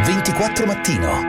24 Mattino.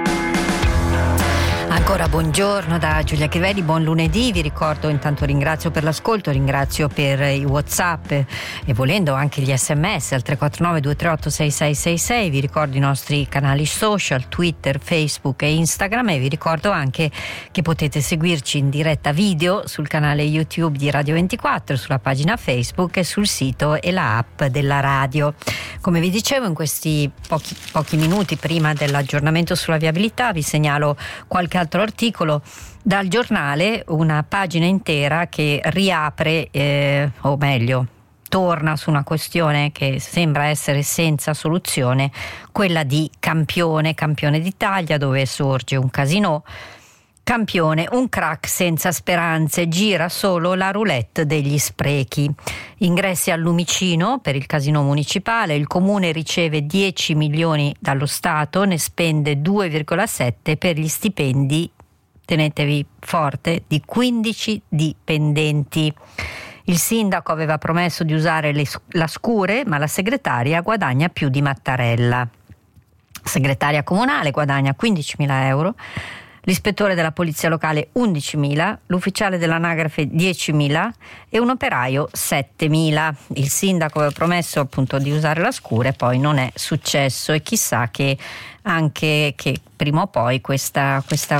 Ancora buongiorno da Giulia Crivelli, buon lunedì. Vi ricordo, intanto ringrazio per l'ascolto, ringrazio per i WhatsApp e volendo anche gli SMS al 349 238 6666. Vi ricordo i nostri canali social, Twitter, Facebook e Instagram, e vi ricordo anche che potete seguirci in diretta video sul canale YouTube di Radio 24, sulla pagina Facebook e sul sito e la app della radio. Come vi dicevo, in questi pochi minuti prima dell'aggiornamento sulla viabilità vi segnalo qualche altro articolo dal giornale, una pagina intera che riapre o meglio torna su una questione che sembra essere senza soluzione, quella di Campione d'Italia, dove sorge un casinò. Campione, un crack senza speranze, gira solo la roulette degli sprechi. Ingressi al Lumicino per il casinò municipale, il comune riceve 10 milioni dallo Stato, ne spende 2,7 per gli stipendi, tenetevi forte, di 15 dipendenti. Il sindaco aveva promesso di usare la scure, ma la segretaria guadagna più di Mattarella. Segretaria comunale guadagna 15.000 euro. L'ispettore della polizia locale 11.000, l'ufficiale dell'anagrafe 10.000 e un operaio 7.000. Il sindaco aveva promesso appunto di usare la scure e poi non è successo, e chissà che anche che prima o poi questa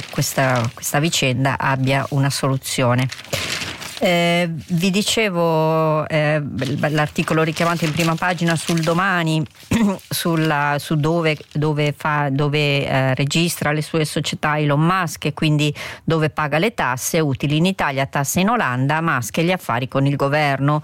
vicenda abbia una soluzione. Vi dicevo l'articolo richiamato in prima pagina sul Domani su dove registra le sue società Elon Musk, e quindi dove paga le tasse, utili in Italia, tasse in Olanda, Musk e gli affari con il governo,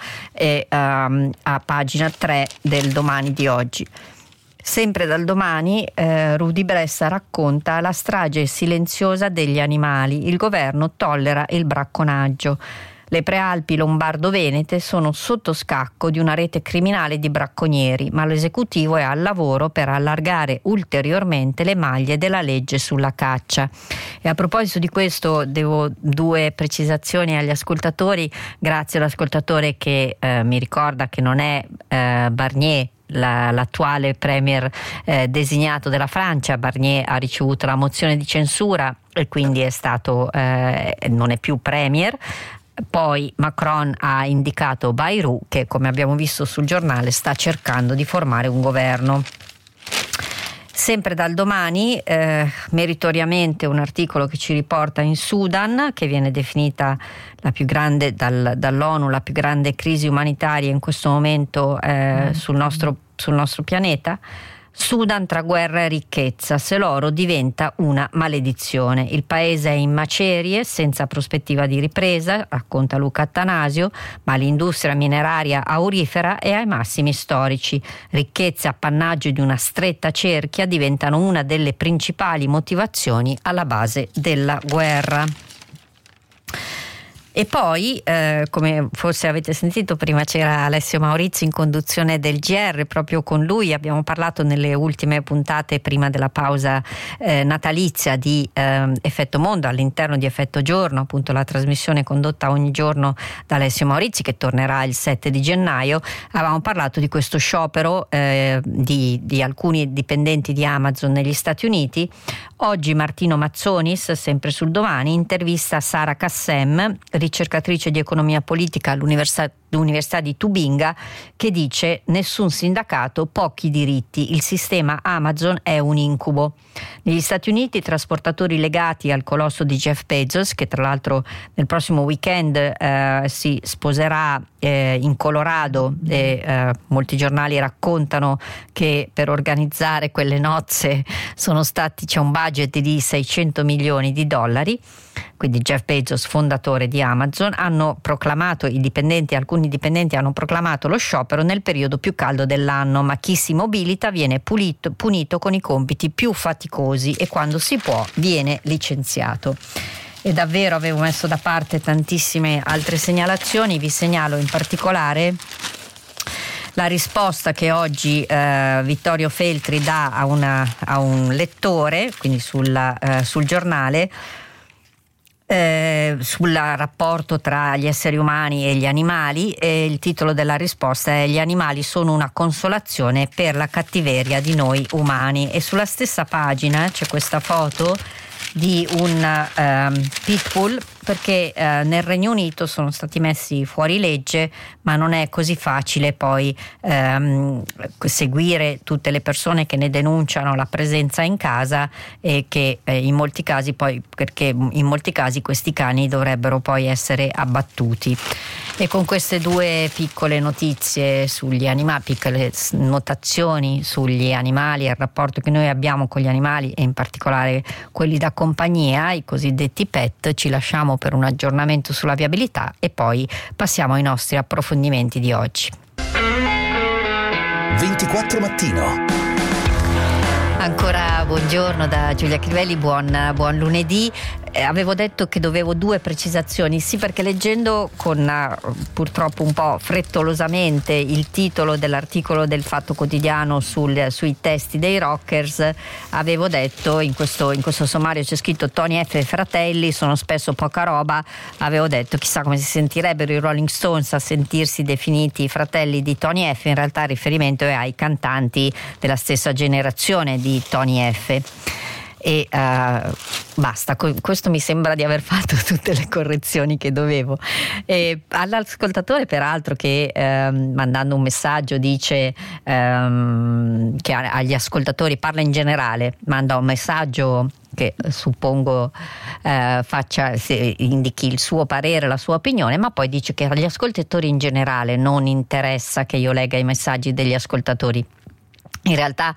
a pagina 3 del Domani di oggi. Sempre dal Domani, Rudy Bressa racconta la strage silenziosa degli animali, il governo tollera il bracconaggio. Le prealpi lombardo-venete sono sotto scacco di una rete criminale di bracconieri, ma l'esecutivo è al lavoro per allargare ulteriormente le maglie della legge sulla caccia. E a proposito di questo devo 2 precisazioni agli ascoltatori. Grazie all'ascoltatore che mi ricorda che non è Barnier l'attuale premier designato della Francia. Barnier ha ricevuto la mozione di censura e quindi è stato non è più premier. Poi Macron ha indicato Bayrou, che come abbiamo visto sul giornale sta cercando di formare un governo. Sempre dal Domani, meritoriamente un articolo che ci riporta in Sudan, che viene definita la più grande dall'ONU, la più grande crisi umanitaria in questo momento sul nostro pianeta. Sudan tra guerra e ricchezza, se l'oro diventa una maledizione. Il paese è in macerie, senza prospettiva di ripresa, racconta Luca Attanasio, ma l'industria mineraria aurifera è ai massimi storici. Ricchezze e appannaggio di una stretta cerchia diventano una delle principali motivazioni alla base della guerra. E poi, come forse avete sentito, prima c'era Alessio Maurizio in conduzione del GR, proprio con lui abbiamo parlato nelle ultime puntate prima della pausa natalizia di Effetto Mondo, all'interno di Effetto Giorno, appunto la trasmissione condotta ogni giorno da Alessio Maurizio, che tornerà il 7 di gennaio. Avevamo parlato di questo sciopero di alcuni dipendenti di Amazon negli Stati Uniti. Oggi Martino Mazzonis, sempre sul Domani, intervista Sara Kassem, ricercatrice di economia politica all'Università di Tubinga, che dice: nessun sindacato, pochi diritti, il sistema Amazon è un incubo. Negli Stati Uniti i trasportatori legati al colosso di Jeff Bezos, che tra l'altro nel prossimo weekend si sposerà in Colorado, e molti giornali raccontano che per organizzare quelle nozze c'è un budget di $600 milioni. Quindi Jeff Bezos, fondatore di Amazon, alcuni dipendenti hanno proclamato lo sciopero nel periodo più caldo dell'anno, ma chi si mobilita viene punito con i compiti più faticosi e quando si può viene licenziato. E davvero avevo messo da parte tantissime altre segnalazioni, vi segnalo in particolare la risposta che oggi Vittorio Feltri dà a un lettore, quindi sul giornale. sul rapporto tra gli esseri umani e gli animali, e il titolo della risposta è: gli animali sono una consolazione per la cattiveria di noi umani. E sulla stessa pagina c'è questa foto di un pitbull, perché nel Regno Unito sono stati messi fuori legge, ma non è così facile poi seguire tutte le persone che ne denunciano la presenza in casa, e che in molti casi poi, perché in molti casi questi cani dovrebbero poi essere abbattuti. E con queste due piccole notizie sugli animali, piccole notazioni sugli animali e il rapporto che noi abbiamo con gli animali, e in particolare quelli da compagnia, i cosiddetti pet, ci lasciamo per un aggiornamento sulla viabilità e poi passiamo ai nostri approfondimenti di oggi. 24 mattino. Ancora buongiorno da Giulia Crivelli, buon lunedì. Avevo detto che dovevo due precisazioni, sì, perché leggendo con purtroppo un po' frettolosamente il titolo dell'articolo del Fatto Quotidiano sui testi dei Rockers, avevo detto, in questo sommario c'è scritto Tony F e fratelli sono spesso poca roba, avevo detto chissà come si sentirebbero i Rolling Stones a sentirsi definiti fratelli di Tony F. In realtà il riferimento è ai cantanti della stessa generazione di Tony F. E basta, questo mi sembra di aver fatto tutte le correzioni che dovevo. E all'ascoltatore peraltro che mandando un messaggio dice che agli ascoltatori, parla in generale, manda un messaggio che suppongo indichi il suo parere, la sua opinione, ma poi dice che agli ascoltatori in generale non interessa che io legga i messaggi degli ascoltatori. In realtà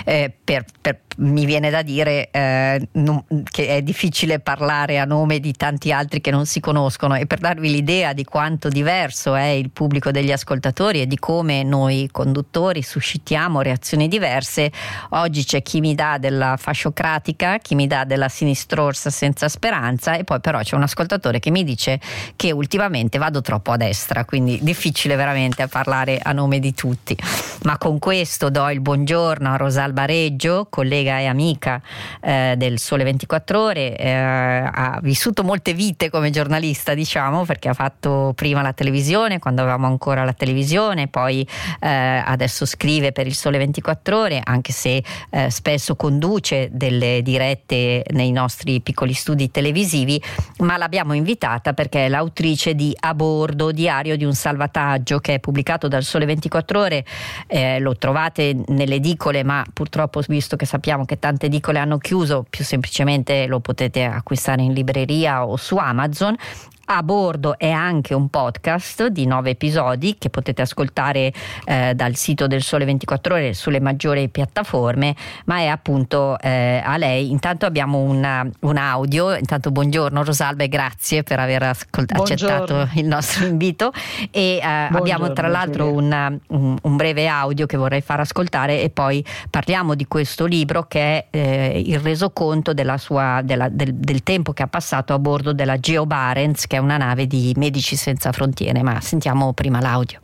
mi viene da dire che è difficile parlare a nome di tanti altri che non si conoscono, e per darvi l'idea di quanto diverso è il pubblico degli ascoltatori e di come noi conduttori suscitiamo reazioni diverse, oggi c'è chi mi dà della fasciocratica, chi mi dà della sinistrorsa senza speranza, e poi però c'è un ascoltatore che mi dice che ultimamente vado troppo a destra, quindi difficile veramente a parlare a nome di tutti. Ma con questo do il buongiorno a Rosalba Reggio, collega e amica del Sole 24 Ore, ha vissuto molte vite come giornalista, diciamo, perché ha fatto prima la televisione, quando avevamo ancora la televisione, poi adesso scrive per il Sole 24 Ore, anche se spesso conduce delle dirette nei nostri piccoli studi televisivi, ma l'abbiamo invitata perché è l'autrice di A Bordo, diario di un salvataggio, che è pubblicato dal Sole 24 Ore. Lo trovate nelle edicole, ma purtroppo, visto che sappiamo che tante edicole hanno chiuso, più semplicemente lo potete acquistare in libreria o su Amazon. A Bordo è anche un podcast di 9 episodi che potete ascoltare dal sito del Sole 24 Ore sulle maggiori piattaforme, ma è appunto a lei. Intanto abbiamo un audio. Intanto buongiorno Rosalba e grazie per aver accettato il nostro invito, e abbiamo tra l'altro un breve audio che vorrei far ascoltare, e poi parliamo di questo libro che è il resoconto del tempo che ha passato a bordo della Geo Barents, che è una nave di Medici Senza Frontiere. Ma sentiamo prima l'audio.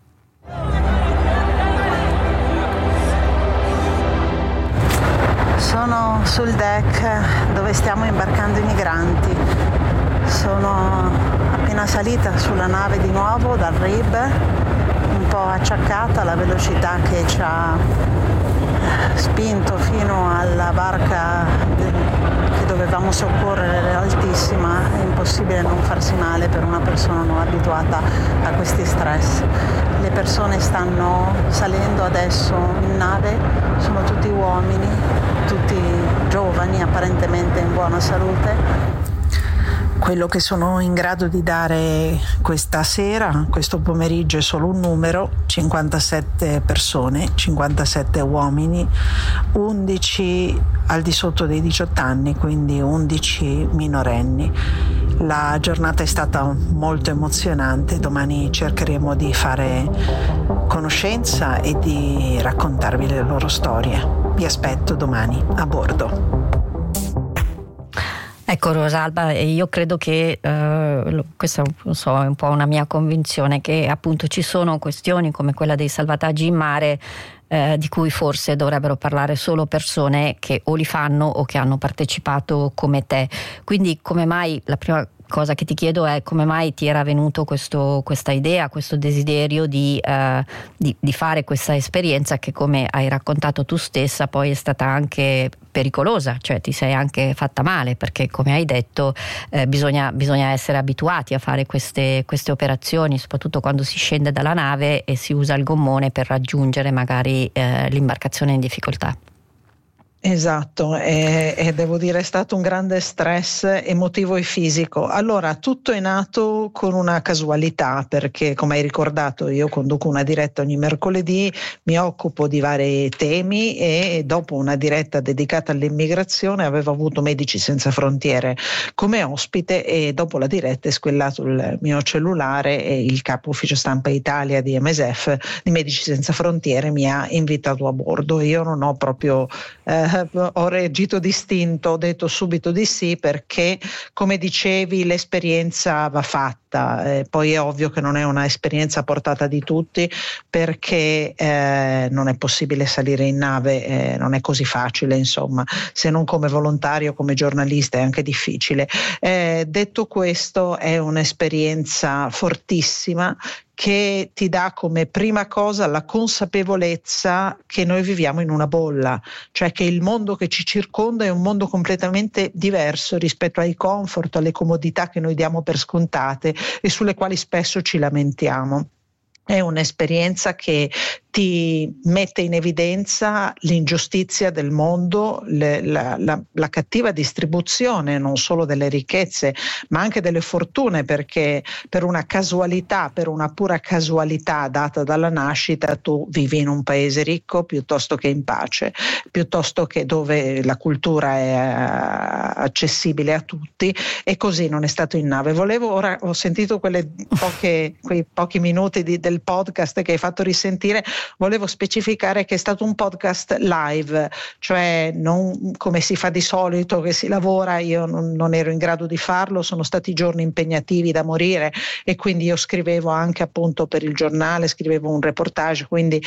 Sono sul deck dove stiamo imbarcando i migranti. Sono appena salita sulla nave di nuovo dal RIB, un po' acciaccata. La velocità che ci ha spinto fino alla barca che dovevamo soccorrere era altissima, è impossibile non farsi male per una persona non abituata a questi stress. Le persone stanno salendo adesso in nave, sono tutti uomini, tutti giovani, apparentemente in buona salute. Quello che sono in grado di dare questa sera, questo pomeriggio, è solo un numero: 57 persone, 57 uomini, 11 al di sotto dei 18 anni, quindi 11 minorenni. La giornata è stata molto emozionante, domani cercheremo di fare conoscenza e di raccontarvi le loro storie. Vi aspetto domani a bordo. Ecco Rosalba, io credo che questa è un po' una mia convinzione, che appunto ci sono questioni come quella dei salvataggi in mare di cui forse dovrebbero parlare solo persone che o li fanno o che hanno partecipato come te. Quindi come mai, la prima cosa che ti chiedo è come mai ti era venuto questa idea, questo desiderio di fare questa esperienza che, come hai raccontato tu stessa, poi è stata anche pericolosa, cioè ti sei anche fatta male, perché come hai detto bisogna essere abituati a fare queste operazioni, soprattutto quando si scende dalla nave e si usa il gommone per raggiungere magari l'imbarcazione in difficoltà. Esatto, e devo dire è stato un grande stress emotivo e fisico. Allora, tutto è nato con una casualità, perché come hai ricordato io conduco una diretta ogni mercoledì, mi occupo di vari temi e dopo una diretta dedicata all'immigrazione avevo avuto Medici Senza Frontiere come ospite e dopo la diretta è squellato il mio cellulare e il capo ufficio stampa Italia di MSF, di Medici Senza Frontiere, mi ha invitato a bordo. Io non ho proprio ho reagito distinto, ho detto subito di sì, perché come dicevi l'esperienza va fatta, poi è ovvio che non è una esperienza a portata di tutti, perché non è possibile salire in nave, non è così facile, insomma, se non come volontario, come giornalista è anche difficile. Detto questo, è un'esperienza fortissima che ti dà come prima cosa la consapevolezza che noi viviamo in una bolla, cioè che il mondo che ci circonda è un mondo completamente diverso rispetto ai comfort, alle comodità che noi diamo per scontate e sulle quali spesso ci lamentiamo. È un'esperienza che ti mette in evidenza l'ingiustizia del mondo, la cattiva distribuzione non solo delle ricchezze ma anche delle fortune, perché per una casualità, per una pura casualità data dalla nascita, tu vivi in un paese ricco piuttosto che in pace, piuttosto che dove la cultura è accessibile a tutti, e così non è stato in nave. Ora ho sentito quei pochi minuti del podcast che hai fatto risentire. Volevo specificare che è stato un podcast live, cioè non come si fa di solito che si lavora. Io non ero in grado di farlo, sono stati giorni impegnativi da morire e quindi io scrivevo anche appunto per il giornale, scrivevo un reportage, quindi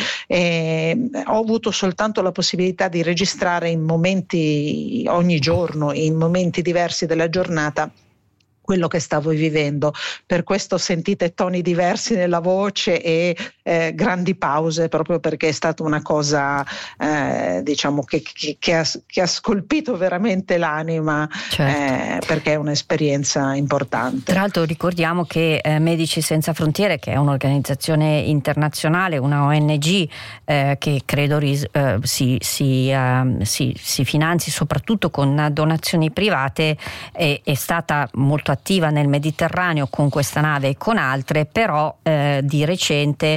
ho avuto soltanto la possibilità di registrare in momenti ogni giorno, in momenti diversi della giornata, quello che stavo vivendo. Per questo sentite toni diversi nella voce e grandi pause, proprio perché è stata una cosa diciamo che ha scolpito veramente l'anima, certo. Perché è un'esperienza importante. Tra l'altro ricordiamo che Medici Senza Frontiere, che è un'organizzazione internazionale, una ONG che credo si finanzi soprattutto con donazioni private, è stata molto attiva nel Mediterraneo con questa nave e con altre, però di recente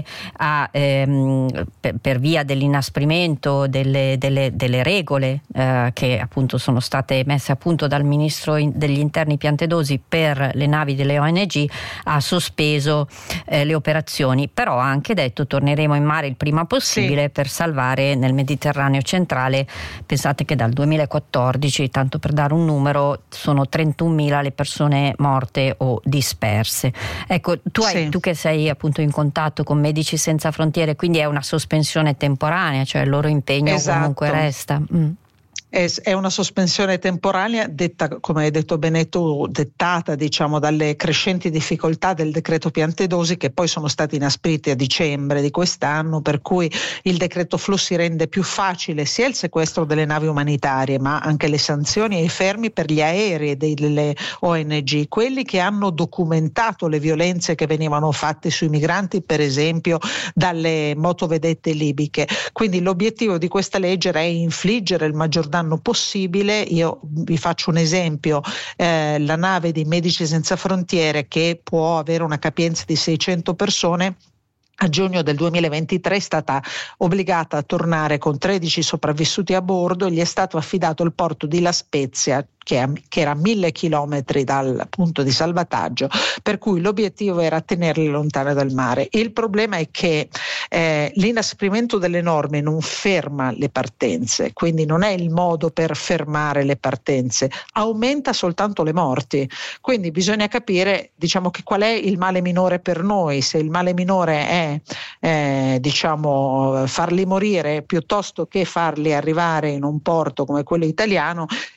per via dell'inasprimento delle regole che appunto sono state messe a punto dal ministro degli interni Piantedosi per le navi delle ONG, ha sospeso le operazioni, però ha anche detto torneremo in mare il prima possibile, sì, per salvare nel Mediterraneo centrale. Pensate che dal 2014, tanto per dare un numero, sono 31.000 le persone morte o disperse. Ecco, tu che sei appunto in contatto con Medici Senza Frontiere, quindi è una sospensione temporanea, cioè il loro impegno comunque resta. È una sospensione temporanea detta, come hai detto bene tu, dettata diciamo dalle crescenti difficoltà del decreto Piantedosi, che poi sono stati inaspriti a dicembre di quest'anno, per cui il decreto flussi rende più facile sia il sequestro delle navi umanitarie ma anche le sanzioni e i fermi per gli aerei delle ONG, quelli che hanno documentato le violenze che venivano fatte sui migranti, per esempio dalle motovedette libiche. Quindi l'obiettivo di questa legge è infliggere il maggior danno possibile. Io vi faccio un esempio: la nave di Medici Senza Frontiere, che può avere una capienza di 600 persone, a giugno del 2023 è stata obbligata a tornare con 13 sopravvissuti a bordo e gli è stato affidato il porto di La Spezia, che era a 1.000 chilometri dal punto di salvataggio, per cui l'obiettivo era tenerli lontane dal mare. Il problema è che l'inasprimento delle norme non ferma le partenze, quindi non è il modo per fermare le partenze, aumenta soltanto le morti. Quindi bisogna capire, diciamo, che qual è il male minore per noi. Se il male minore è farli morire piuttosto che farli arrivare in un porto come quello italiano,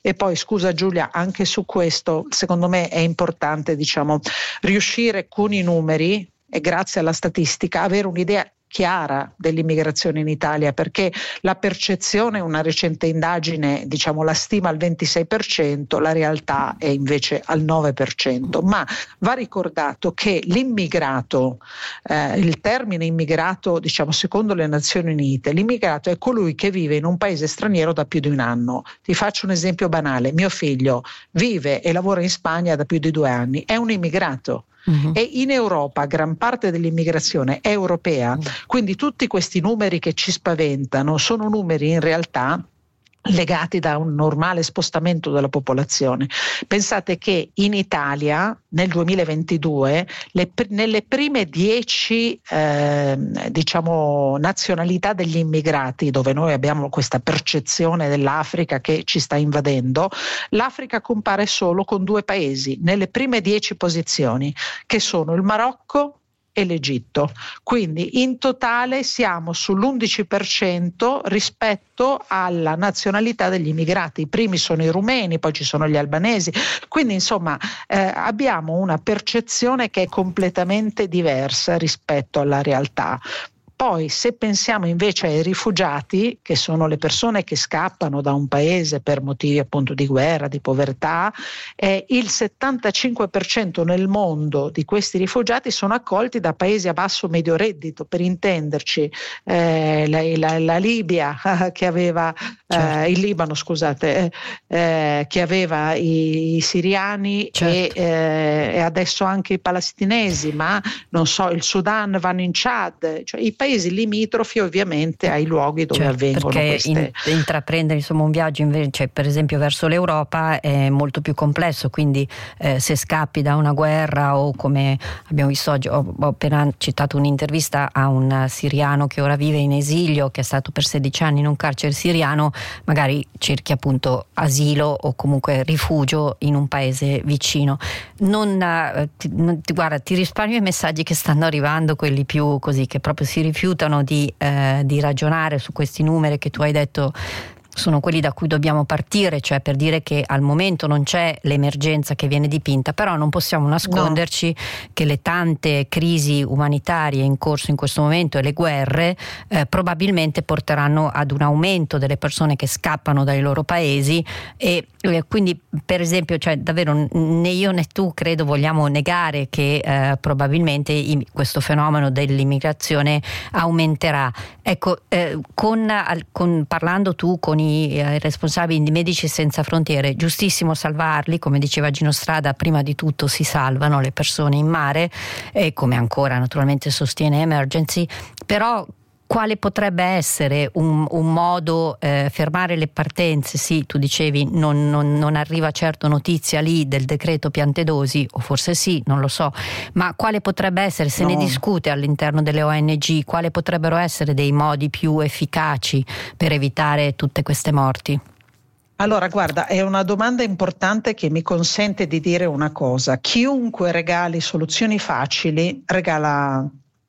E poi scusa Giulia, anche su questo secondo me è importante, diciamo, riuscire con i numeri e grazie alla statistica avere un'idea chiara dell'immigrazione in Italia, perché la percezione, una recente indagine, diciamo, la stima al 26%, la realtà è invece al 9%, ma va ricordato che l'immigrato, il termine immigrato, diciamo, secondo le Nazioni Unite, l'immigrato è colui che vive in un paese straniero da più di un anno. Ti faccio un esempio banale: mio figlio vive e lavora in Spagna da più di 2 anni, è un immigrato. E in Europa gran parte dell'immigrazione è europea, quindi tutti questi numeri che ci spaventano sono numeri in realtà legati da un normale spostamento della popolazione. Pensate che in Italia nel 2022 nelle prime 10 diciamo nazionalità degli immigrati, dove noi abbiamo questa percezione dell'Africa che ci sta invadendo, l'Africa compare solo con 2 paesi nelle prime 10 posizioni, che sono il Marocco e l'Egitto. Quindi in totale siamo sull'11% rispetto alla nazionalità degli immigrati. I primi sono i rumeni, poi ci sono gli albanesi, quindi insomma abbiamo una percezione che è completamente diversa rispetto alla realtà. Poi se pensiamo invece ai rifugiati, che sono le persone che scappano da un paese per motivi appunto di guerra, di povertà, il 75% nel mondo di questi rifugiati sono accolti da paesi a basso medio reddito, per intenderci la Libia che aveva certo. Il Libano, scusate, che aveva i siriani certo. e adesso anche i palestinesi, ma non so, il Sudan vanno in Chad, cioè i paesi limitrofi ovviamente ai luoghi dove certo, avvengono perché intraprendere insomma un viaggio invece per esempio verso l'Europa è molto più complesso, quindi se scappi da una guerra o come abbiamo visto oggi, ho appena citato un'intervista a un siriano che ora vive in esilio, che è stato per 16 anni in un carcere siriano, magari cerchi appunto asilo o comunque rifugio in un paese vicino. Guarda, ti risparmio i messaggi che stanno arrivando, quelli più così, che proprio si rifiutano di ragionare su questi numeri che tu hai detto sono quelli da cui dobbiamo partire, cioè per dire che al momento non c'è l'emergenza che viene dipinta, però non possiamo nasconderci che le tante crisi umanitarie in corso in questo momento e le guerre probabilmente porteranno ad un aumento delle persone che scappano dai loro paesi e quindi per esempio, cioè davvero né io né tu credo vogliamo negare che probabilmente questo fenomeno dell'immigrazione aumenterà. Ecco, parlando tu con i responsabili di Medici Senza Frontiere, giustissimo salvarli, come diceva Gino Strada, prima di tutto si salvano le persone in mare, come ancora naturalmente sostiene Emergency, però quale potrebbe essere un modo fermare le partenze? Sì, tu dicevi non arriva certo notizia lì del decreto Piantedosi, o forse sì, non lo so, ma quale potrebbe essere, se ne discute all'interno delle ONG, quale potrebbero essere dei modi più efficaci per evitare tutte queste morti? Allora, guarda, è una domanda importante che mi consente di dire una cosa: chiunque regali soluzioni facili regala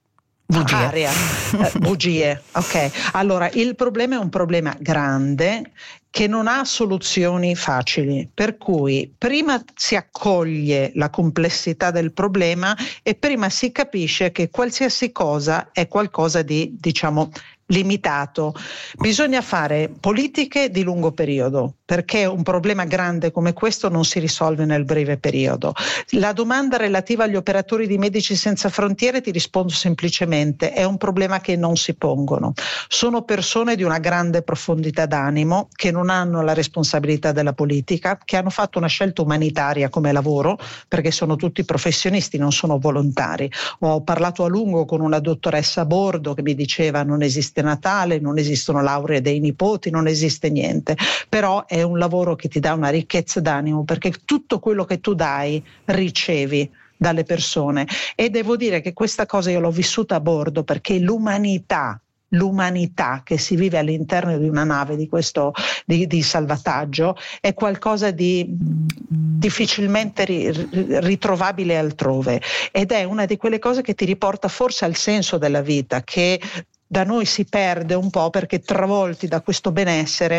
bugie. Ok, allora il problema è un problema grande che non ha soluzioni facili, per cui prima si accoglie la complessità del problema e prima si capisce che qualsiasi cosa è qualcosa di, diciamo, limitato. Bisogna fare politiche di lungo periodo, perché un problema grande come questo non si risolve nel breve periodo. La domanda relativa agli operatori di Medici Senza Frontiere, ti rispondo semplicemente: è un problema che non si pongono. Sono persone di una grande profondità d'animo, che non hanno la responsabilità della politica, che hanno fatto una scelta umanitaria come lavoro, perché sono tutti professionisti, non sono volontari. Ho parlato a lungo con una dottoressa a bordo che mi diceva: non esiste Natale, non esistono lauree dei nipoti, non esiste niente, però è un lavoro che ti dà una ricchezza d'animo, perché tutto quello che tu dai ricevi dalle persone. E devo dire che questa cosa io l'ho vissuta a bordo, perché l'umanità che si vive all'interno di una nave di questo di salvataggio è qualcosa di difficilmente ritrovabile altrove, ed è una di quelle cose che ti riporta forse al senso della vita, che da noi si perde un po' perché travolti da questo benessere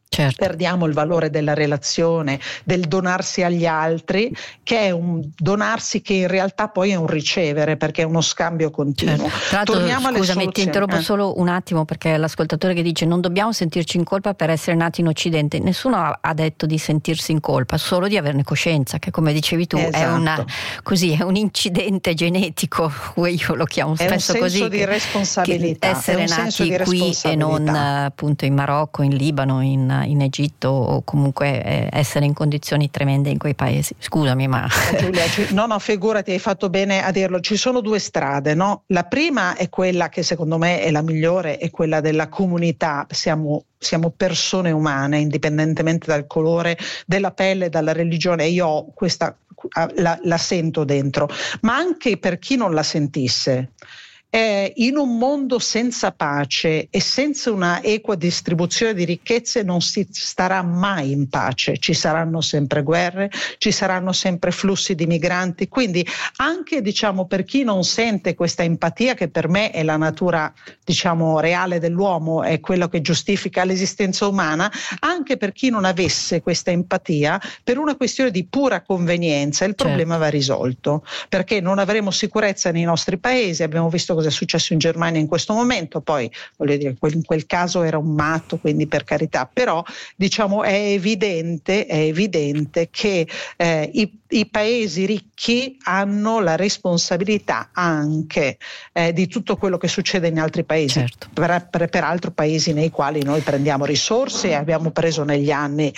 Certo. Perdiamo il valore della relazione, del donarsi agli altri, che è un donarsi che in realtà poi è un ricevere, perché è uno scambio continuo. Certo. Tra l'altro, scusami, ti interrompo solo un attimo, perché l'ascoltatore che dice non dobbiamo sentirci in colpa per essere nati in Occidente, nessuno ha detto di sentirsi in colpa, solo di averne coscienza, che come dicevi tu esatto. è un incidente genetico, io lo chiamo spesso così. È un senso di responsabilità. Essere nati qui e non appunto in Marocco, in Libano, in Egitto, o comunque essere in condizioni tremende in quei paesi. Scusami, ma Giulia, no, figurati, hai fatto bene a dirlo. Ci sono due strade, no? La prima è quella che secondo me è la migliore, è quella della comunità. Siamo persone umane, indipendentemente dal colore della pelle, dalla religione. Io ho questa la sento dentro, ma anche per chi non la sentisse. In un mondo senza pace e senza una equa distribuzione di ricchezze non si starà mai in pace, ci saranno sempre guerre, ci saranno sempre flussi di migranti, quindi anche per chi non sente questa empatia, che per me è la natura reale dell'uomo, è quello che giustifica l'esistenza umana, anche per chi non avesse questa empatia, per una questione di pura convenienza il problema va risolto, perché non avremo sicurezza nei nostri paesi. Abbiamo visto cosa è successo in Germania in questo momento, poi voglio dire, in quel caso era un matto, quindi per carità, però è evidente che i paesi ricchi hanno la responsabilità anche di tutto quello che succede in altri paesi, peraltro paesi nei quali noi prendiamo risorse e abbiamo preso negli anni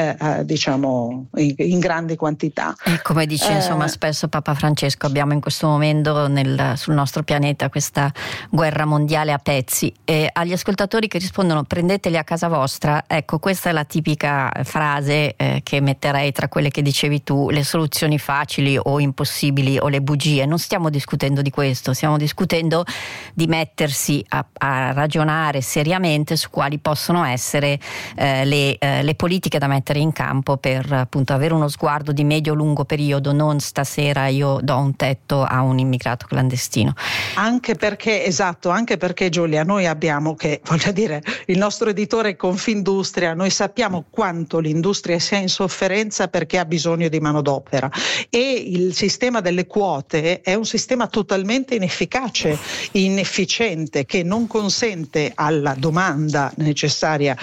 in grandi quantità. E come dice spesso Papa Francesco, abbiamo in questo momento sul nostro pianeta questa guerra mondiale a pezzi, e agli ascoltatori che rispondono prendeteli a casa vostra, ecco, questa è la tipica frase che metterei tra quelle che dicevi tu, le soluzioni facili o impossibili o le bugie. Non stiamo discutendo di questo, stiamo discutendo di mettersi a ragionare seriamente su quali possono essere le politiche da mettere in campo per appunto avere uno sguardo di medio-lungo periodo, non stasera io do un tetto a un immigrato clandestino. Anche perché Giulia, noi abbiamo il nostro editore è Confindustria, noi sappiamo quanto l'industria sia in sofferenza perché ha bisogno di manodopera, e il sistema delle quote è un sistema totalmente inefficace, inefficiente, che non consente alla domanda necessaria,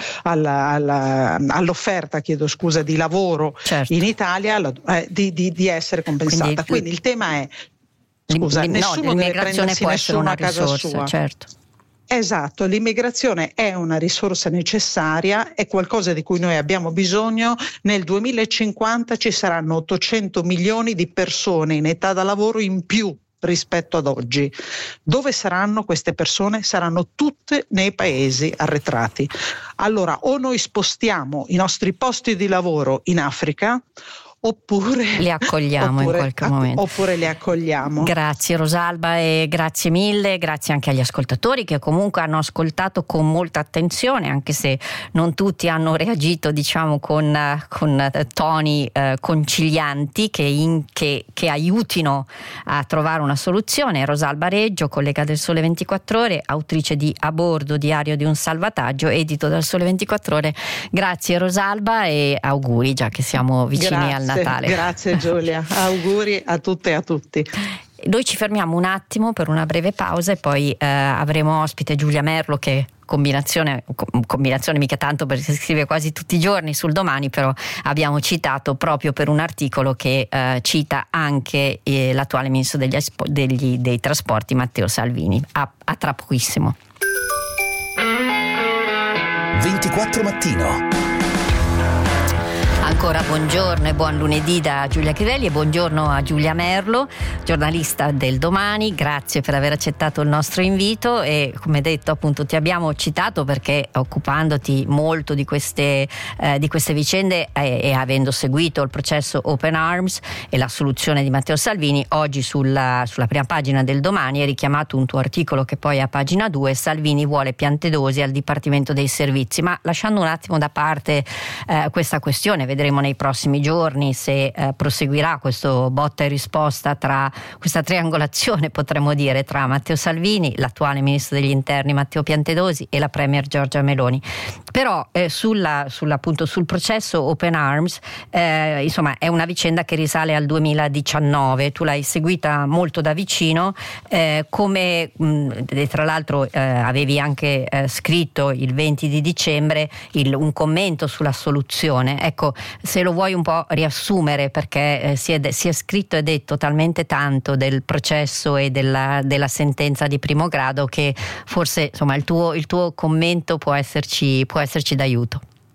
all'offerta di lavoro in Italia di essere compensata. Quindi il tema è nessuno deve prendersi nessuno a casa sua. Certo. Esatto, l'immigrazione è una risorsa necessaria, è qualcosa di cui noi abbiamo bisogno. Nel 2050 ci saranno 800 milioni di persone in età da lavoro in più rispetto ad oggi. Dove saranno queste persone? Saranno tutte nei paesi arretrati. Allora, o noi spostiamo i nostri posti di lavoro in Africa, oppure li accogliamo in qualche momento. Oppure li accogliamo. Grazie Rosalba, e grazie mille, grazie anche agli ascoltatori che comunque hanno ascoltato con molta attenzione, anche se non tutti hanno reagito con toni concilianti che aiutino a trovare una soluzione. Rosalba Reggio, collega del Sole 24 Ore, autrice di A Bordo, diario di un salvataggio, edito dal Sole 24 Ore. Grazie Rosalba e auguri, già che siamo vicini al Natale. Grazie Giulia, auguri a tutte e a tutti. Noi ci fermiamo un attimo per una breve pausa e poi avremo ospite Giulia Merlo, che combinazione mica tanto perché si scrive quasi tutti i giorni sul Domani, però abbiamo citato proprio per un articolo che cita anche l'attuale ministro dei trasporti Matteo Salvini. A tra pochissimo. 24 Mattino. Ancora buongiorno e buon lunedì da Giulia Crivelli, e buongiorno a Giulia Merlo, giornalista del Domani. Grazie per aver accettato il nostro invito, e come detto appunto ti abbiamo citato perché, occupandoti molto di queste vicende e avendo seguito il processo Open Arms e la soluzione di Matteo Salvini, oggi sulla prima pagina del Domani è richiamato un tuo articolo che poi è a pagina 2, Salvini vuole Piantedosi al Dipartimento dei Servizi. Ma lasciando un attimo da parte questa questione, vedremo vedremo nei prossimi giorni se proseguirà questo botta e risposta, tra questa triangolazione, potremmo dire, tra Matteo Salvini, l'attuale ministro degli interni Matteo Piantedosi e la premier Giorgia Meloni. Però appunto sul processo Open Arms, insomma, è una vicenda che risale al 2019. Tu l'hai seguita molto da vicino, come tra l'altro avevi anche scritto il 20 di dicembre un commento sulla soluzione. Ecco, se lo vuoi un po' riassumere, perché si è scritto e detto talmente tanto del processo e della sentenza di primo grado che forse, insomma, il tuo commento può esserci d'aiuto.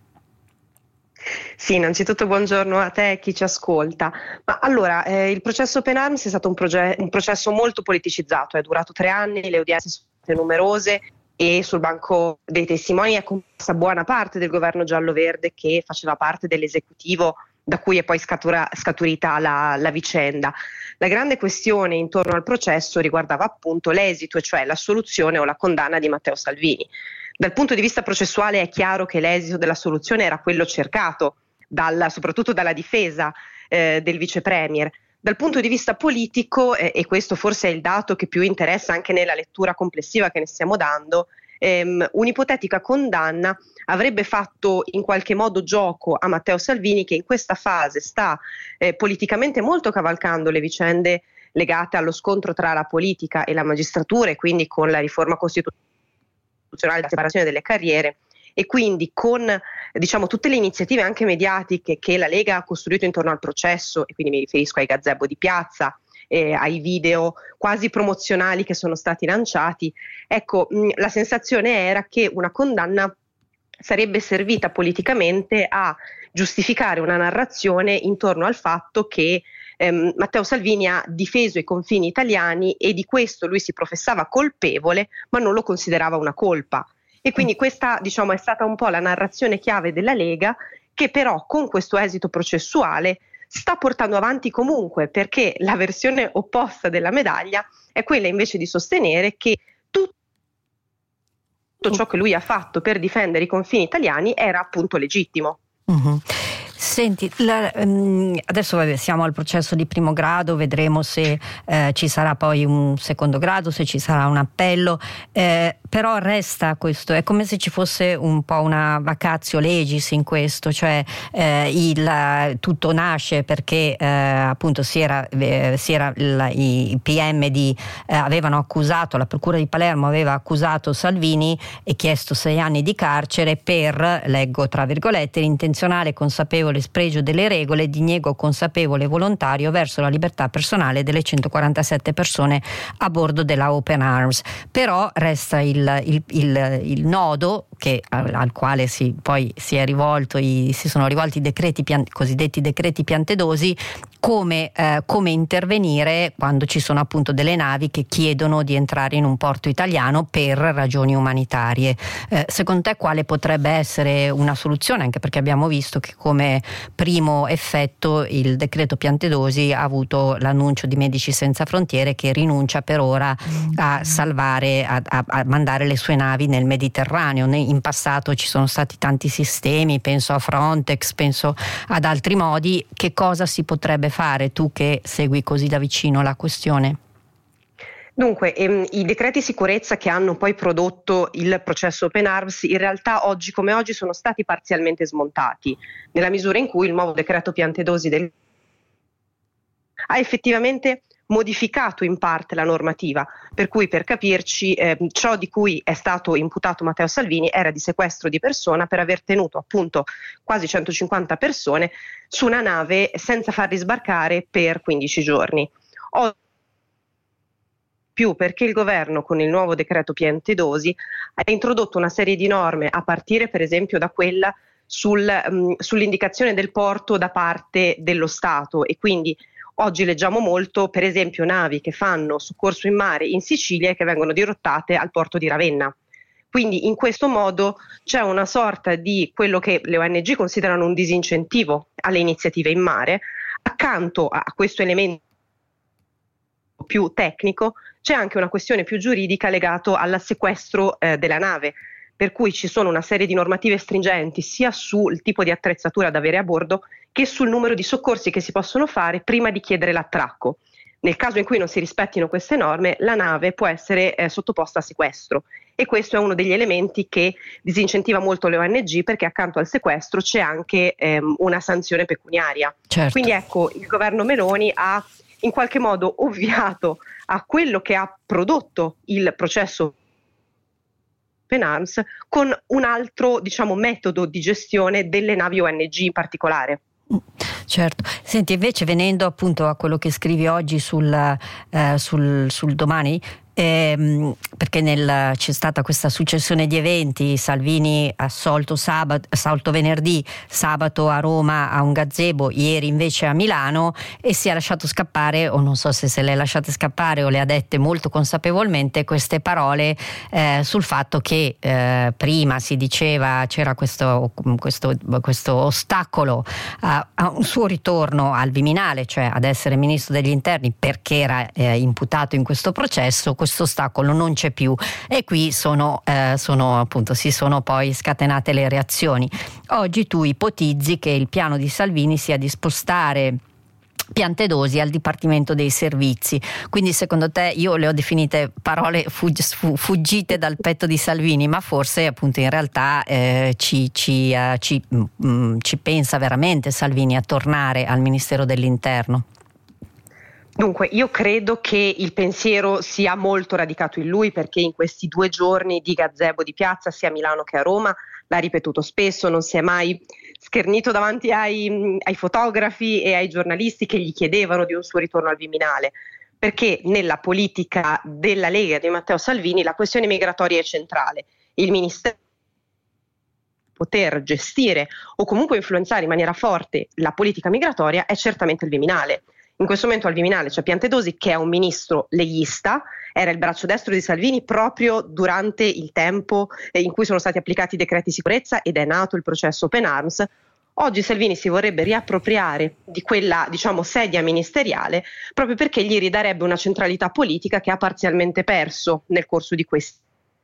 Sì, innanzitutto buongiorno a te e chi ci ascolta. Ma allora, il processo Open Arms è stato un processo molto politicizzato, è durato 3 anni, le udienze sono state numerose e sul banco dei testimoni è comparsa buona parte del governo giallo-verde che faceva parte dell'esecutivo da cui è poi scaturita la vicenda. La grande questione intorno al processo riguardava appunto l'esito, e cioè l'assoluzione o la condanna di Matteo Salvini. Dal punto di vista processuale è chiaro che l'esito della soluzione era quello cercato, soprattutto dalla difesa del vice premier. Dal punto di vista politico, e questo forse è il dato che più interessa anche nella lettura complessiva che ne stiamo dando, un'ipotetica condanna avrebbe fatto in qualche modo gioco a Matteo Salvini, che in questa fase sta politicamente molto cavalcando le vicende legate allo scontro tra la politica e la magistratura, e quindi con la riforma costituzionale, la separazione delle carriere, e quindi con tutte le iniziative anche mediatiche che la Lega ha costruito intorno al processo, e quindi mi riferisco ai gazebo di piazza, ai video quasi promozionali che sono stati lanciati. Ecco, la sensazione era che una condanna sarebbe servita politicamente a giustificare una narrazione intorno al fatto che Matteo Salvini ha difeso i confini italiani e di questo lui si professava colpevole, ma non lo considerava una colpa. E quindi questa, è stata un po' la narrazione chiave della Lega, che però con questo esito processuale sta portando avanti comunque, perché la versione opposta della medaglia è quella invece di sostenere che tutto ciò che lui ha fatto per difendere i confini italiani era appunto legittimo. Uh-huh. Senti, adesso siamo al processo di primo grado, vedremo se ci sarà poi un secondo grado, se ci sarà un appello, però resta questo, è come se ci fosse un po' una vacatio legis in questo, cioè tutto nasce perché appunto i PM avevano accusato, la procura di Palermo aveva accusato Salvini e chiesto 6 anni di carcere per, leggo tra virgolette, l'intenzionale consapevole spregio delle regole e diniego consapevole e volontario verso la libertà personale delle 147 persone a bordo della Open Arms. Però resta il nodo al quale si sono rivolti i cosiddetti decreti Piantedosi, come intervenire quando ci sono appunto delle navi che chiedono di entrare in un porto italiano per ragioni umanitarie. Secondo te quale potrebbe essere una soluzione? Anche perché abbiamo visto che come primo effetto il decreto Piantedosi ha avuto l'annuncio di Medici Senza Frontiere, che rinuncia per ora a salvare, a mandare le sue navi nel Mediterraneo. In passato ci sono stati tanti sistemi, penso a Frontex, penso ad altri modi. Che cosa si potrebbe fare, tu che segui così da vicino la questione? Dunque, i decreti sicurezza che hanno poi prodotto il processo Open Arms in realtà oggi come oggi sono stati parzialmente smontati, nella misura in cui il nuovo decreto Piantedosi ha effettivamente modificato in parte la normativa, per cui, per capirci, ciò di cui è stato imputato Matteo Salvini era di sequestro di persona per aver tenuto appunto quasi 150 persone su una nave senza farli sbarcare per 15 giorni. Più perché il governo con il nuovo decreto Piantedosi ha introdotto una serie di norme, a partire per esempio da quella sull'indicazione del porto da parte dello Stato, e quindi oggi leggiamo molto per esempio navi che fanno soccorso in mare in Sicilia e che vengono dirottate al porto di Ravenna. Quindi in questo modo c'è una sorta di quello che le ONG considerano un disincentivo alle iniziative in mare. Accanto a questo elemento più tecnico c'è anche una questione più giuridica legato al sequestro della nave, per cui ci sono una serie di normative stringenti sia sul tipo di attrezzatura da avere a bordo che sul numero di soccorsi che si possono fare prima di chiedere l'attracco. Nel caso in cui non si rispettino queste norme, la nave può essere sottoposta a sequestro, e questo è uno degli elementi che disincentiva molto le ONG, perché accanto al sequestro c'è anche una sanzione pecuniaria. Certo. Quindi ecco, il governo Meloni ha in qualche modo ovviato a quello che ha prodotto il processo PenArms con un altro, metodo di gestione delle navi ONG in particolare. Certo. Senti, invece, venendo appunto a quello che scrivi oggi sul Domani, perché c'è stata questa successione di eventi, Salvini assolto venerdì, sabato a Roma a un gazebo, ieri invece a Milano, e si è lasciato scappare, o non so se le ha lasciate scappare o le ha dette molto consapevolmente, queste parole sul fatto che prima si diceva c'era questo ostacolo a un suo ritorno al Viminale, cioè ad essere ministro degli interni, perché era imputato in questo processo. Questo ostacolo non c'è più, e qui si sono poi scatenate le reazioni. Oggi tu ipotizzi che il piano di Salvini sia di spostare Piantedosi al Dipartimento dei Servizi, quindi secondo te, io le ho definite parole fuggite dal petto di Salvini, ma forse appunto in realtà ci pensa veramente Salvini a tornare al Ministero dell'Interno? Dunque, io credo che il pensiero sia molto radicato in lui, perché in questi 2 giorni di gazebo di piazza, sia a Milano che a Roma, l'ha ripetuto spesso, non si è mai schernito davanti ai fotografi e ai giornalisti che gli chiedevano di un suo ritorno al Viminale, perché nella politica della Lega di Matteo Salvini la questione migratoria è centrale. Il Ministero poter gestire o comunque influenzare in maniera forte la politica migratoria è certamente il Viminale. In questo momento al Viminale c'è Piantedosi, che è un ministro leghista, era il braccio destro di Salvini proprio durante il tempo in cui sono stati applicati i decreti sicurezza ed è nato il processo PenArms. Oggi Salvini si vorrebbe riappropriare di quella, sedia ministeriale, proprio perché gli ridarebbe una centralità politica che ha parzialmente perso nel corso di questi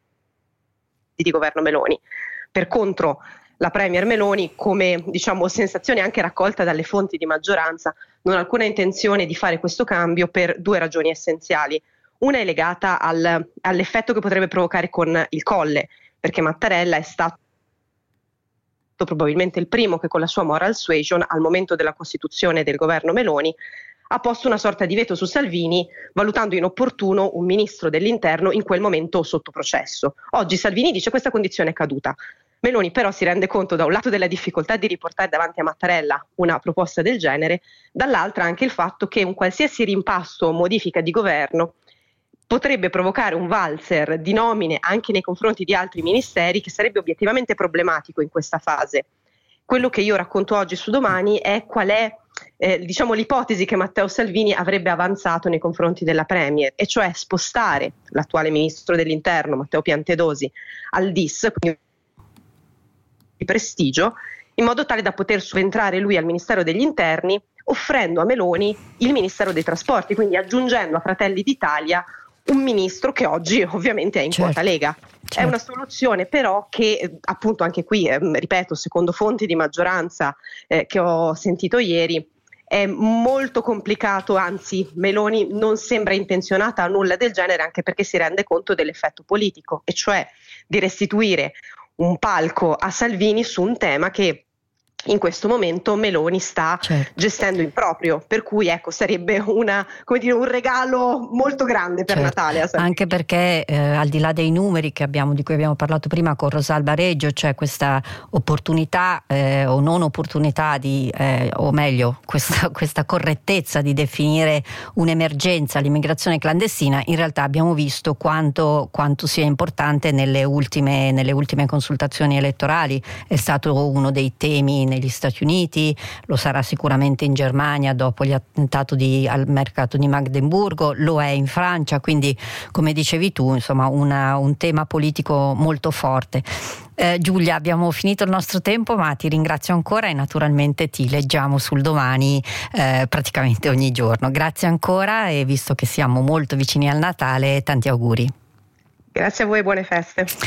di governo Meloni. Per contro, la Premier Meloni, come sensazione anche raccolta dalle fonti di maggioranza, non ha alcuna intenzione di fare questo cambio per 2 ragioni essenziali. Una è legata all'effetto che potrebbe provocare con il Colle, perché Mattarella è stato probabilmente il primo che con la sua moral suasion al momento della costituzione del governo Meloni ha posto una sorta di veto su Salvini, valutando inopportuno un ministro dell'Interno in quel momento sotto processo. Oggi Salvini dice questa condizione è caduta. Meloni però si rende conto da un lato della difficoltà di riportare davanti a Mattarella una proposta del genere, dall'altra anche il fatto che un qualsiasi rimpasto o modifica di governo potrebbe provocare un valzer di nomine anche nei confronti di altri ministeri, che sarebbe obiettivamente problematico in questa fase. Quello che io racconto oggi su Domani è qual è l'ipotesi che Matteo Salvini avrebbe avanzato nei confronti della Premier, e cioè spostare l'attuale ministro dell'Interno Matteo Piantedosi al DIS, quindi di prestigio, in modo tale da poter subentrare lui al Ministero degli Interni, offrendo a Meloni il Ministero dei Trasporti, quindi aggiungendo a Fratelli d'Italia un ministro che oggi ovviamente è in quota Lega. Certo. È una soluzione però che appunto anche qui, ripeto, secondo fonti di maggioranza che ho sentito ieri, è molto complicato, anzi Meloni non sembra intenzionata a nulla del genere, anche perché si rende conto dell'effetto politico, e cioè di restituire un palco a Salvini su un tema che in questo momento Meloni sta gestendo in proprio, per cui sarebbe un regalo molto grande per Natale. Anche perché al di là dei numeri di cui abbiamo parlato prima con Rosalba Reggio, c'è questa opportunità o non opportunità o meglio questa correttezza di definire un'emergenza l'immigrazione clandestina. In realtà abbiamo visto quanto sia importante nelle ultime consultazioni elettorali. È stato uno dei temi negli Stati Uniti, lo sarà sicuramente in Germania dopo gli attentati al mercato di Magdeburgo, lo è in Francia, quindi come dicevi tu, insomma un tema politico molto forte. Giulia, abbiamo finito il nostro tempo, ma ti ringrazio ancora e naturalmente ti leggiamo sul Domani praticamente ogni giorno. Grazie ancora, e visto che siamo molto vicini al Natale, tanti auguri. Grazie a voi, buone feste.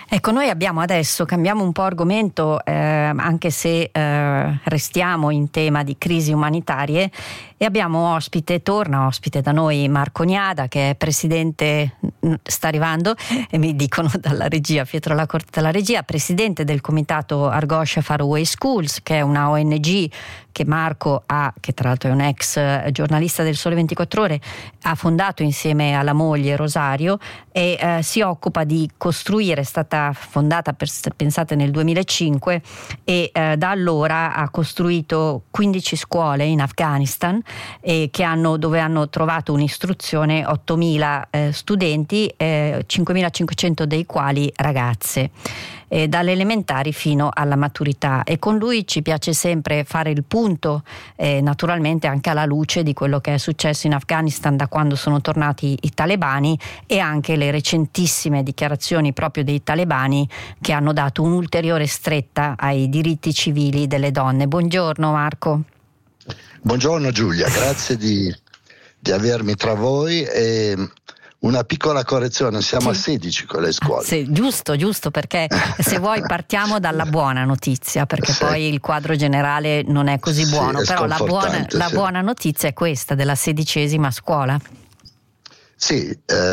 Ecco, noi abbiamo adesso, cambiamo un po' argomento, anche se restiamo in tema di crisi umanitarie, e abbiamo torna ospite da noi Marco Niada, che è presidente, sta arrivando, e mi dicono dalla regia, Pietro La Corte dalla regia, presidente del comitato Argoscia Faraway Schools, che è una ONG che Marco che tra l'altro è un ex giornalista del Sole 24 Ore, ha fondato insieme alla moglie Rosario, e si occupa di costruire, è stata fondata pensate nel 2005, e da allora ha costruito 15 scuole in Afghanistan, dove hanno trovato un'istruzione 8.000 studenti, 5.500 dei quali ragazze, dalle elementari fino alla maturità. E con lui ci piace sempre fare il punto, naturalmente anche alla luce di quello che è successo in Afghanistan da quando sono tornati i talebani, e anche le recentissime dichiarazioni proprio dei talebani che hanno dato un'ulteriore stretta ai diritti civili delle donne. Buongiorno Marco. Buongiorno Giulia, grazie di avermi tra voi. Una piccola correzione, siamo a 16 con le scuole. Sì, giusto, perché se vuoi partiamo dalla buona notizia, perché poi il quadro generale non è così buono, però la buona notizia è questa della 16ª scuola. Sì,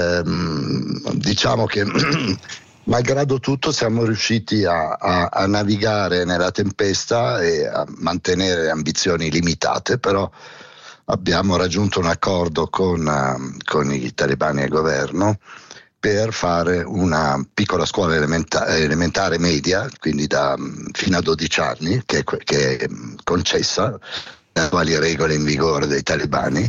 diciamo che malgrado tutto siamo riusciti a navigare nella tempesta e a mantenere ambizioni limitate, però abbiamo raggiunto un accordo con i talebani al governo per fare una piccola scuola elementare media, quindi fino a 12 anni, che è concessa, le attuali regole in vigore dei talebani,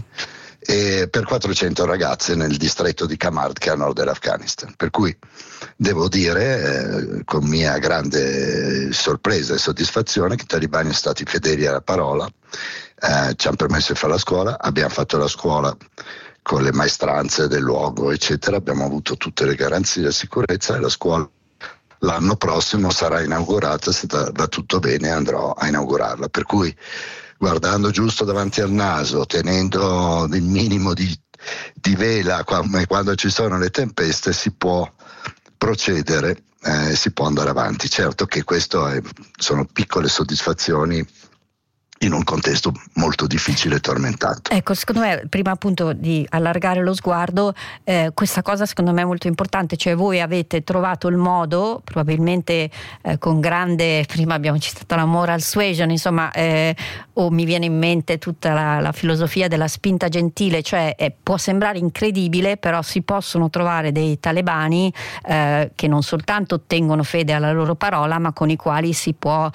e per 400 ragazze nel distretto di Kamard, che è a nord dell'Afghanistan. Per cui devo dire, con mia grande sorpresa e soddisfazione, che i talebani sono stati fedeli alla parola, ci hanno permesso di fare la scuola, abbiamo fatto la scuola con le maestranze del luogo, eccetera, abbiamo avuto tutte le garanzie di sicurezza, e la scuola l'anno prossimo sarà inaugurata, se va tutto bene andrò a inaugurarla. Per cui, guardando giusto davanti al naso, tenendo il minimo di vela quando ci sono le tempeste, si può procedere, si può andare avanti. Certo che sono piccole soddisfazioni in un contesto molto difficile e tormentato. Ecco, secondo me, prima appunto di allargare lo sguardo, questa cosa secondo me è molto importante, cioè voi avete trovato il modo, probabilmente con grande, prima abbiamo citato la moral suasion, insomma, o mi viene in mente tutta la filosofia della spinta gentile, cioè può sembrare incredibile, però si possono trovare dei talebani che non soltanto tengono fede alla loro parola, ma con i quali si può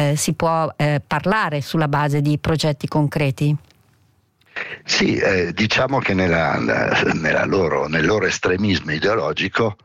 parlare sulla base di progetti concreti. Sì, diciamo che nel loro estremismo ideologico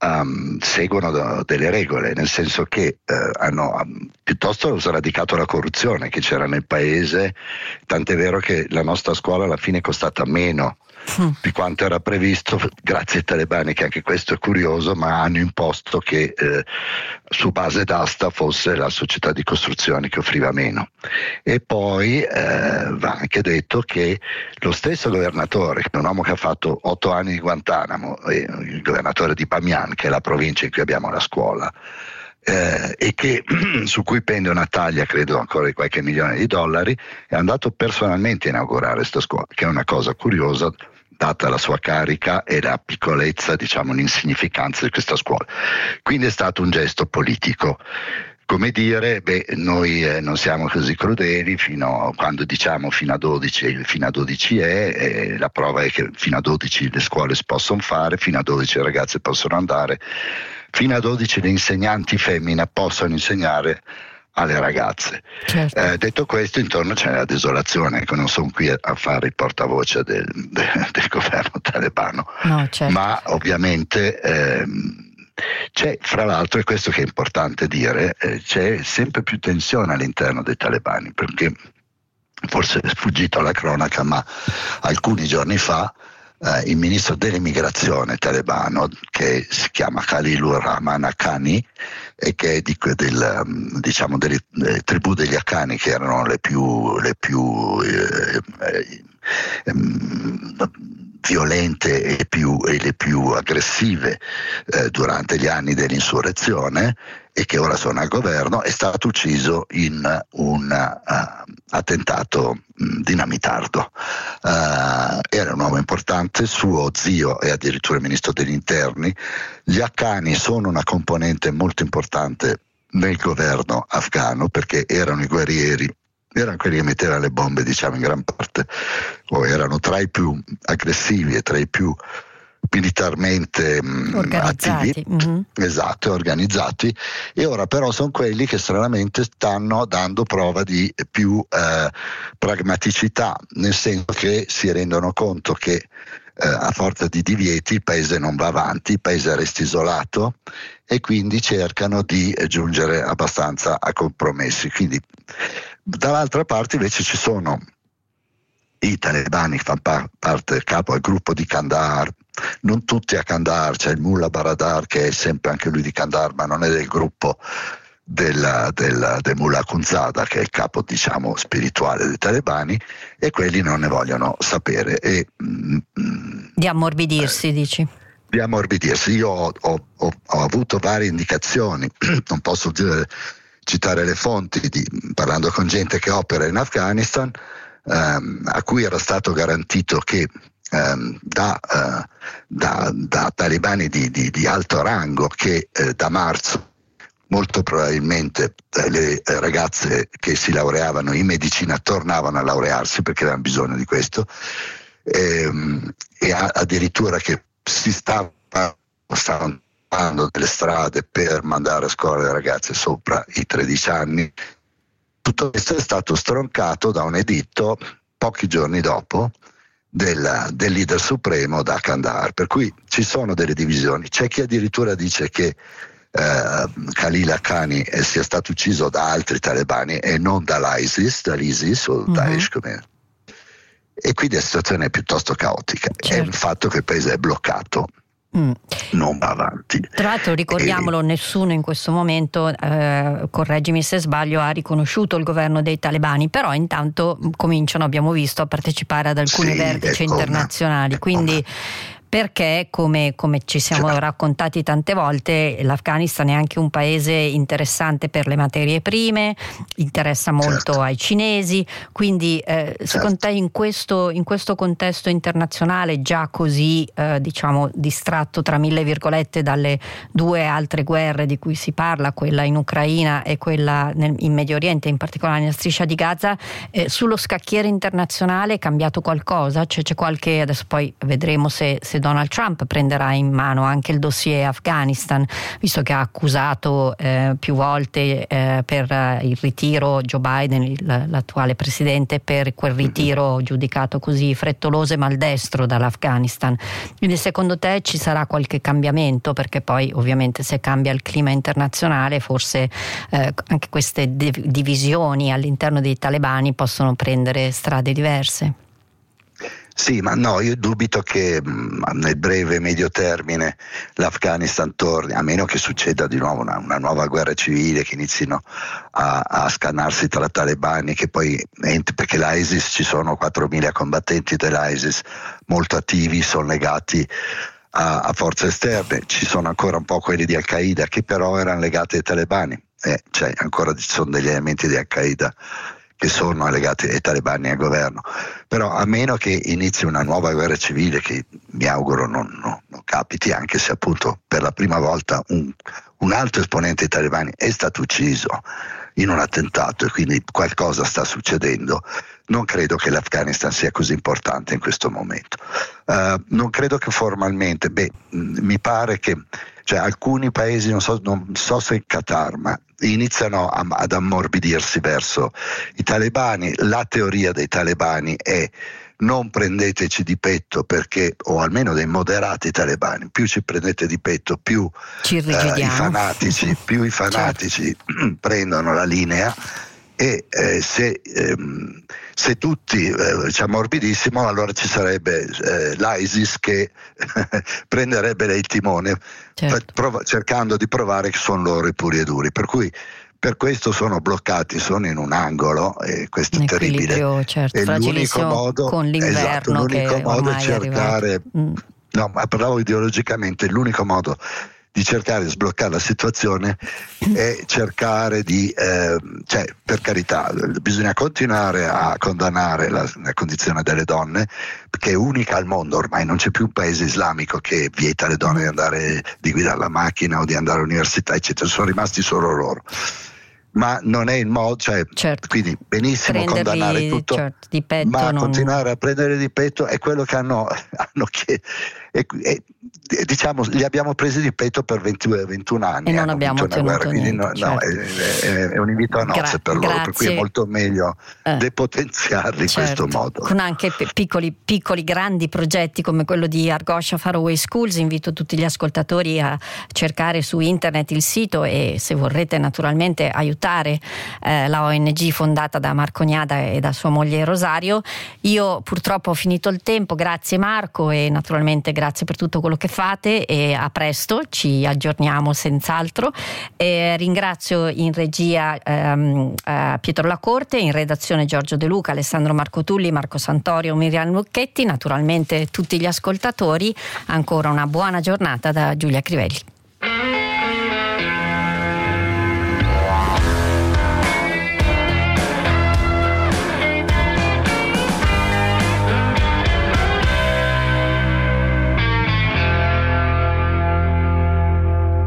seguono delle regole, nel senso che hanno piuttosto sradicato la corruzione che c'era nel paese, tant'è vero che la nostra scuola alla fine è costata meno di quanto era previsto, grazie ai talebani, che anche questo è curioso, ma hanno imposto che su base d'asta fosse la società di costruzioni che offriva meno. E poi va anche detto che lo stesso governatore, che è un uomo che ha fatto 8 anni di Guantanamo, il governatore di Bamiyan, che è la provincia in cui abbiamo la scuola, e che su cui pende una taglia, credo ancora di qualche $1.000.000, è andato personalmente a inaugurare questa scuola, che è una cosa curiosa data la sua carica e la piccolezza, diciamo l'insignificanza di questa scuola. Quindi è stato un gesto politico. Come dire, noi non siamo così crudeli, quando diciamo fino a 12 è, la prova è che fino a 12 le scuole si possono fare, fino a 12 le ragazze possono andare, fino a 12 le insegnanti femmine possono insegnare alle ragazze. Certo. Detto questo, intorno c'è la desolazione, che non sono qui a fare il portavoce del governo talebano, no, certo. Ma ovviamente c'è, fra l'altro, e questo che è importante dire, c'è sempre più tensione all'interno dei talebani, perché forse è sfuggito alla cronaca, ma alcuni giorni fa il ministro dell'immigrazione talebano, che si chiama Khalilur Rahman Haqqani, e che è delle tribù degli Haqqani, che erano le più violente e le più aggressive durante gli anni dell'insurrezione, e che ora sono al governo, è stato ucciso in un attentato dinamitardo. Era un uomo importante, suo zio è addirittura ministro degli interni. Gli afghani sono una componente molto importante nel governo afghano, perché erano i guerrieri, erano quelli che mettevano le bombe, diciamo, in gran parte, o erano tra i più aggressivi e tra i più militarmente organizzati. attivi, esatto, organizzati, e ora però sono quelli che stranamente stanno dando prova di più pragmaticità, nel senso che si rendono conto che a forza di divieti il paese non va avanti, il paese resta isolato, e quindi cercano di giungere abbastanza a compromessi. Quindi dall'altra parte invece ci sono i talebani che fanno parte del capo al gruppo di Kandahar, non tutti a Kandahar, c'è il Mullah Baradar che è sempre anche lui di Kandahar, ma non è del gruppo del Mullah Akhundzada, che è il capo, diciamo, spirituale dei talebani, e quelli non ne vogliono sapere. Di ammorbidirsi, dici? Di ammorbidirsi. Io ho avuto varie indicazioni, non posso citare le fonti, parlando con gente che opera in Afghanistan, a cui era stato garantito che da talebani di alto rango che da marzo molto probabilmente le ragazze che si laureavano in medicina tornavano a laurearsi perché avevano bisogno di questo, e addirittura che stavano delle strade per mandare a scuola le ragazze sopra i 13 anni. Tutto questo è stato stroncato da un editto pochi giorni dopo del leader supremo da Kandahar, per cui ci sono delle divisioni. C'è chi addirittura dice che Khalil Haqqani sia stato ucciso da altri talebani e non dall'ISIS o Daesh, e quindi la situazione è piuttosto caotica. Certo. È un fatto che il paese è bloccato, non va avanti. Tra l'altro, ricordiamolo, nessuno in questo momento, correggimi se sbaglio, ha riconosciuto il governo dei talebani, però intanto cominciano, abbiamo visto, a partecipare ad alcuni vertici internazionali, quindi perché come ci siamo raccontati tante volte, l'Afghanistan è anche un paese interessante per le materie prime, interessa molto ai cinesi, quindi secondo te in questo contesto internazionale già così diciamo distratto tra mille virgolette dalle due altre guerre di cui si parla, quella in Ucraina e quella in Medio Oriente, in particolare nella striscia di Gaza, sullo scacchiere internazionale è cambiato qualcosa? C'è qualche, adesso poi vedremo se Donald Trump prenderà in mano anche il dossier Afghanistan, visto che ha accusato più volte per il ritiro Joe Biden, l'attuale presidente, per quel ritiro giudicato così frettoloso e maldestro dall'Afghanistan. Quindi secondo te ci sarà qualche cambiamento? Perché poi ovviamente se cambia il clima internazionale forse anche queste divisioni all'interno dei talebani possono prendere strade diverse. Sì, ma no, io dubito che nel breve e medio termine l'Afghanistan torni, a meno che succeda di nuovo una nuova guerra civile, che inizino a scannarsi tra talebani, che poi perché l'ISIS, ci sono 4.000 combattenti dell'ISIS molto attivi, sono legati a forze esterne, ci sono ancora un po' quelli di Al-Qaeda che però erano legati ai talebani, cioè ancora ci sono degli elementi di Al-Qaeda che sono legati ai talebani e al governo, però a meno che inizi una nuova guerra civile, che mi auguro non capiti, anche se appunto per la prima volta un altro esponente dei talebani è stato ucciso in un attentato e quindi qualcosa sta succedendo, non credo che l'Afghanistan sia così importante in questo momento. Non credo che formalmente, mi pare che alcuni paesi, non so se il Qatar, ma iniziano ad ammorbidirsi verso i talebani. La teoria dei talebani è: non prendeteci di petto, perché, o almeno dei moderati talebani, più ci prendete di petto più i fanatici prendono la linea, e se tutti ci ammorbidissimo, allora ci sarebbe l'ISIS che prenderebbe il timone, cercando di provare che sono loro i puri e duri. Per cui Per questo sono bloccati, sono in un angolo e questo è terribile. Certo, e l'unico modo, con l'inverno, l'unico modo è cercare, no, ma parlavo ideologicamente, l'unico modo di cercare di sbloccare la situazione è cercare di, cioè, per carità, bisogna continuare a condannare la condizione delle donne, che è unica al mondo, ormai non c'è più un paese islamico che vieta alle donne di guidare la macchina o di andare all'università, eccetera, sono rimasti solo loro. Ma non è il modo, cioè, quindi benissimo condannare tutto, di petto, ma continuare a prendere di petto è quello che hanno diciamo, li abbiamo presi di petto per 21 anni e non abbiamo ottenuto niente. È un invito a nozze per loro, per cui è molto meglio depotenziarli in questo modo. Con anche piccoli grandi progetti come quello di Argoscia Faraway Schools, invito tutti gli ascoltatori a cercare su internet il sito e, se vorrete naturalmente aiutare la ONG fondata da Marco Gnada e da sua moglie Rosario. Io purtroppo ho finito il tempo, grazie Marco, e naturalmente grazie per tutto quello che fate, e a presto, ci aggiorniamo senz'altro. Ringrazio in regia Pietro Lacorte, in redazione Giorgio De Luca, Alessandro Marco Tulli, Marco Santorio, Miriam Lucchetti, naturalmente tutti gli ascoltatori. Ancora una buona giornata da Giulia Crivelli.